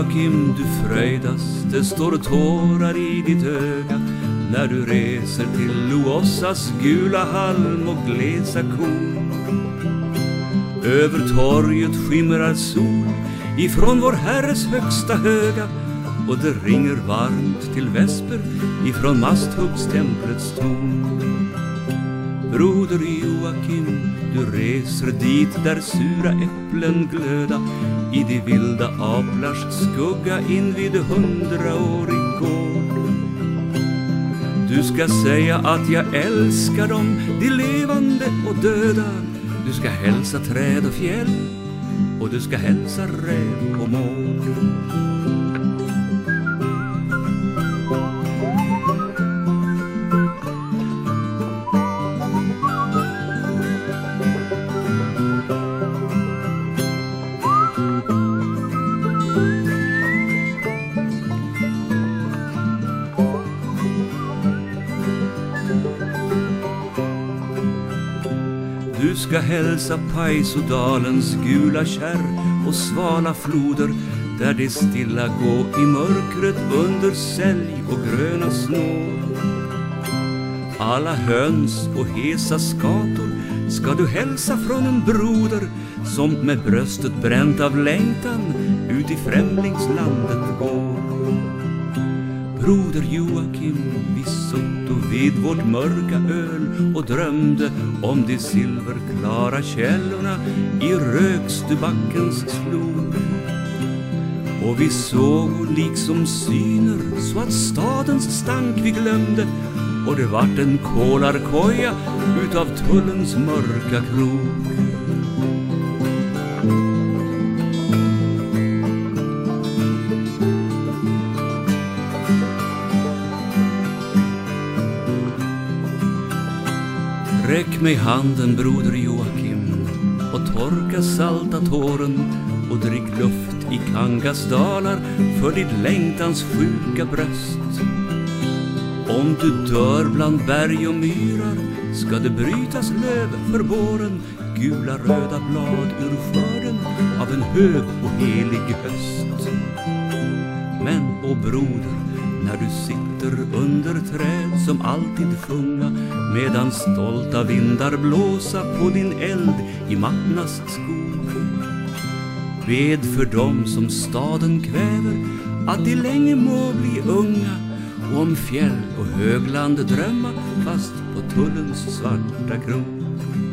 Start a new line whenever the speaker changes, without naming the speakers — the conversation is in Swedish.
Joakim, du fröjdas, det står tårar i ditt öga när du reser till Luossas gula halm och glesa korn. Över torget skimrar sol ifrån vår Herres högsta höga, och det ringer varmt till vesper ifrån Masthuggstemplets torn. Broder Joakim, du reser dit där sura äpplen glöda i de vilda aplars skugga invid 100-årig gård. Du ska säga att jag älskar dem, de levande och döda. Du ska hälsa träd och fjäll, och du ska hälsa räv och mår. Du ska hälsa Paisodalens gula kärr och svala floder, där det stilla gå i mörkret under sälj och gröna snår. Alla höns och hesa skator ska du hälsa från en broder som med bröstet bränt av längtan ut i främlingslandet går. Broder Joakim, vi satt och vid vårt mörka öl och drömde om de silverklara källorna i Rökstubackens flod. Och vi såg liksom syner så att stadens stank vi glömde, och det vart en kolarkoja utav tullens mörka krog. Räck mig handen, broder Joakim, och torka salta tåren och drick luft i Kangas dalar för ditt längtans sjuka bröst. Om du dör bland berg och myrar ska det brytas löv för våren, gula röda blad ur skörden av en hög och helig höst. Men, o broder, när du sitter under träd som alltid sjunga, medan stolta vindar blåsa på din eld i Mattnas skog, bed för dem som staden kväver att de länge må bli unga, och om fjäll och högland drömma fast på tullens svarta grund.